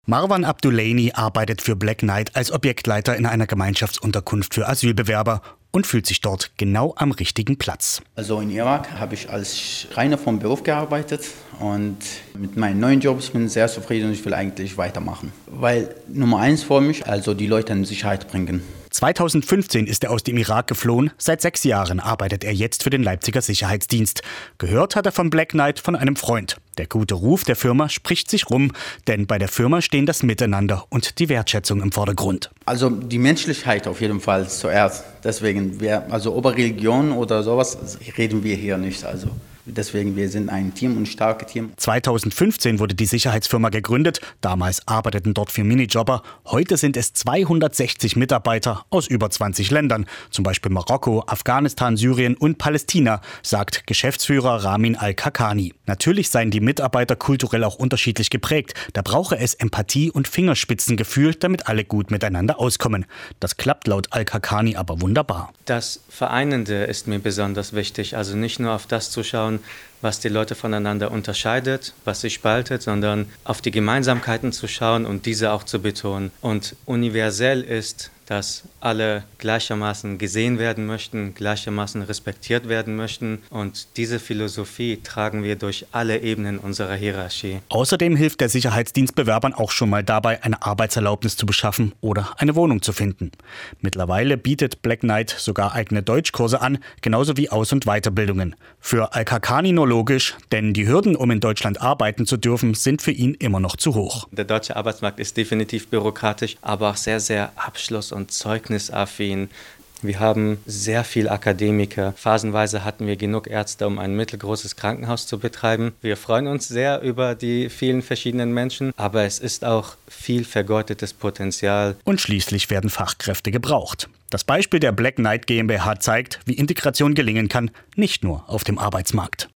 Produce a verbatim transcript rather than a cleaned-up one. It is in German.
Marwan Abdullaini arbeitet für Black Knight als Objektleiter in einer Gemeinschaftsunterkunft für Asylbewerber und fühlt sich dort genau am richtigen Platz. Also in Irak habe ich als Schreiner vom Beruf gearbeitet und mit meinen neuen Jobs bin ich sehr zufrieden und ich will eigentlich weitermachen. Weil Nummer eins vor mich, also die Leute in Sicherheit bringen. zweitausendfünfzehn ist er aus dem Irak geflohen. Seit sechs Jahren arbeitet er jetzt für den Leipziger Sicherheitsdienst. Gehört hat er von Black Knight von einem Freund. Der gute Ruf der Firma spricht sich rum, denn bei der Firma stehen das Miteinander und die Wertschätzung im Vordergrund. Also die Menschlichkeit auf jeden Fall zuerst. Deswegen, wir, also über Religion oder sowas reden wir hier nicht. Also deswegen, wir sind ein Team, ein starkes Team. zweitausendfünfzehn wurde die Sicherheitsfirma gegründet. Damals arbeiteten dort vier Minijobber. Heute sind es zweihundertsechzig Mitarbeiter aus über zwanzig Ländern. Zum Beispiel Marokko, Afghanistan, Syrien und Palästina, sagt Geschäftsführer Ramin Al-Kakani. Natürlich seien die Mitarbeiter kulturell auch unterschiedlich geprägt. Da brauche es Empathie und Fingerspitzengefühl, damit alle gut miteinander auskommen. Das klappt laut Al-Kakani aber wunderbar. Das Vereinende ist mir besonders wichtig. Also nicht nur auf das zu schauen, was die Leute voneinander unterscheidet, was sie spaltet, sondern auf die Gemeinsamkeiten zu schauen und diese auch zu betonen. Und universell ist, dass alle gleichermaßen gesehen werden möchten, gleichermaßen respektiert werden möchten. Und diese Philosophie tragen wir durch alle Ebenen unserer Hierarchie. Außerdem hilft der Sicherheitsdienst Bewerbern auch schon mal dabei, eine Arbeitserlaubnis zu beschaffen oder eine Wohnung zu finden. Mittlerweile bietet Black Knight sogar eigene Deutschkurse an, genauso wie Aus- und Weiterbildungen. Für Al-Kakani nur logisch, denn die Hürden, um in Deutschland arbeiten zu dürfen, sind für ihn immer noch zu hoch. Der deutsche Arbeitsmarkt ist definitiv bürokratisch, aber auch sehr, sehr abschluss- und zeugnisaffin. Wir haben sehr viele Akademiker. Phasenweise hatten wir genug Ärzte, um ein mittelgroßes Krankenhaus zu betreiben. Wir freuen uns sehr über die vielen verschiedenen Menschen, aber es ist auch viel vergeudetes Potenzial. Und schließlich werden Fachkräfte gebraucht. Das Beispiel der Black Knight GmbH zeigt, wie Integration gelingen kann, nicht nur auf dem Arbeitsmarkt.